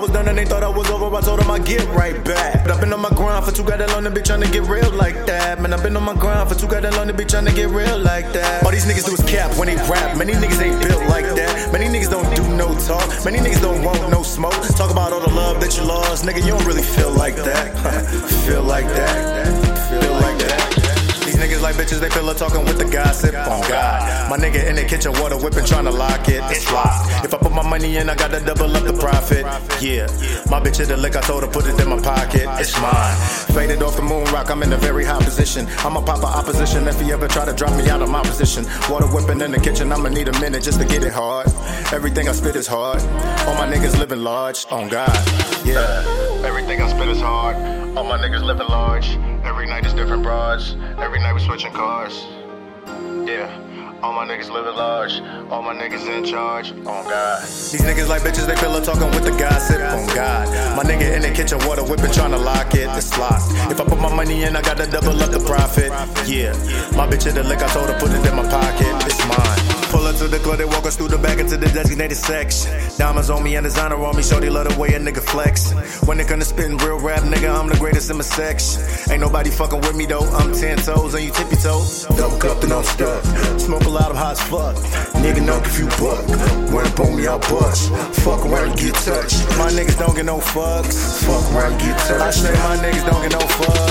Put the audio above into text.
was done and they thought I was over, I told them I'd get right back. But I've been on my grind for too goddamn long to be trying to get real like that. Man, I've been on my grind for too goddamn long to be trying to get real like that. All these niggas do is cap when they rap. Many niggas ain't built like that. Many niggas don't do no talk. Many niggas don't want no smoke. Talk about all the love that you lost. Nigga, you don't really feel like that. Feel like that. Feel like that. These niggas like bitches, they pillow talking with the gossip. On God, my nigga in the kitchen, water whipping, trying to lock it. It's locked. If I put my money in, I gotta double up the profit. Yeah, my bitch hit the lick, I told her put it in my pocket. It's mine. Faded off the moon rock, I'm in a very high position. I'ma pop a opposition if he ever try to drop me out of my position. Water whipping in the kitchen, I'ma need a minute just to get it hard. Everything I spit is hard. All my niggas living large. On God, yeah. Everything I spit is hard. All my niggas living large. Every night is different broads. Every night we switching cars. Yeah. All my niggas living large. All my niggas in charge. On God. These niggas like bitches, they pillow talking with the gossip. On God. My nigga in the kitchen, water whipping, trying to lock it. It's locked. If I put my money in, I gotta double up the profit. Yeah. My bitch hit the lick, I told her put it in my pocket. It's mine. Pull up to the club, they walk us through the back into the designated section. Diamonds on me and designer on me, shorty love the way a nigga flex. When it comes to spitting real rap, nigga, I'm the greatest in my section. Ain't nobody fucking with me though, I'm 10 toes and you tippy toe. Double cup and I'm stuck. Smoke a lot of hot as fuck. Nigga, knock if you buck. Run up on me, I'll bust. Fuck around and get touched. My niggas don't get no fucks. Fuck around and get touched. I say my niggas don't get no fucks.